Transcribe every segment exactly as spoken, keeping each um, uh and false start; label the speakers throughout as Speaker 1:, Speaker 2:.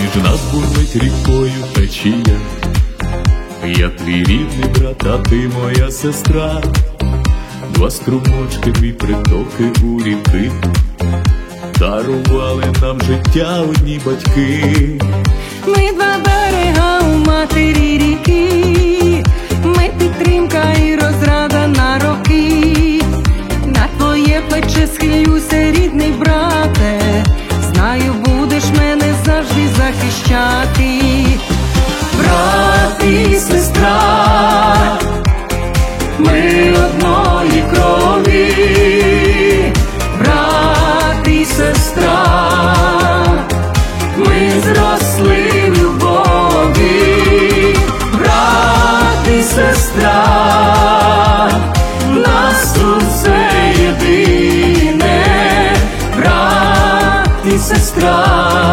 Speaker 1: між нас бурлить рікою течія. Я твій рідний брат, а ти моя сестра. Два струмочки, дві притоки у ріки, дарували нам життя одні батьки.
Speaker 2: Ми два берега у матері ріки, ми підтримка і розрада на роки. На твоє плече схилюся, рідний брате, знаю, будеш мене завжди захищати. Брат і сестра, ми одної крові. Брат і сестра, ми зросли в любові. Брат і сестра, нас усе єдине. Брат і сестра,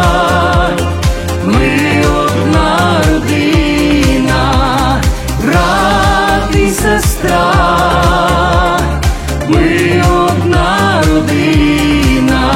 Speaker 2: ми одна родина. Брат і сестра, ми одна родина.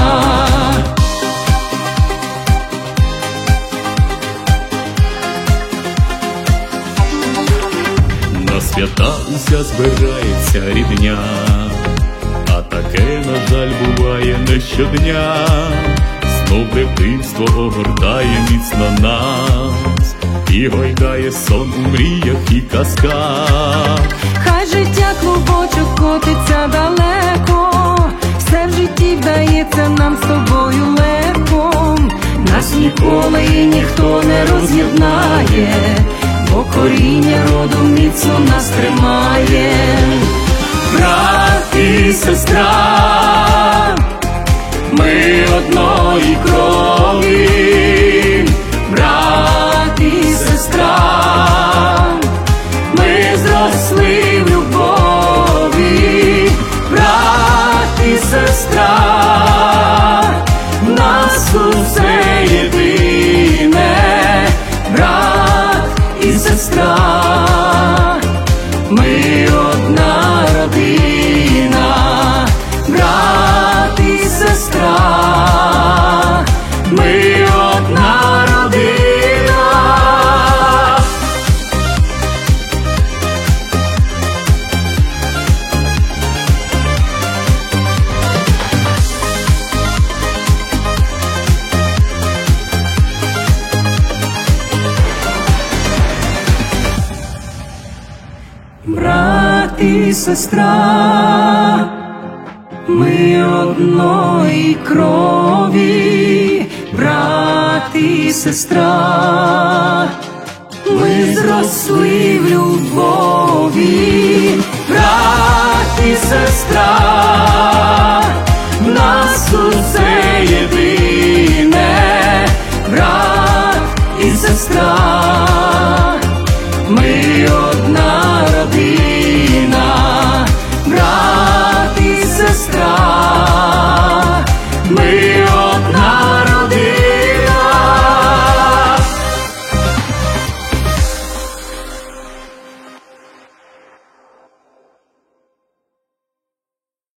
Speaker 1: На свята уся збирається рідня, а таке, на жаль, буває не щодня. Знов дитинство огортає міцно нас і гойдає сон у мріях і казках.
Speaker 2: Хай життя клубочок котиться далеко, все в житті вдається нам з тобою легко. Нас ніколи і ніхто не роз'єднає, бо коріння роду міцно нас тримає. Брат і сестра, ми одної крові. Брат і сестра, ми зросли в любові. Брат і сестра, нас усе єдине. Брат і сестра, ми одна родина. Брат і сестра, ми одна родина. Брат і сестра, ми одної крові. Брат і сестра, ми зросли в любові. Брат і сестра,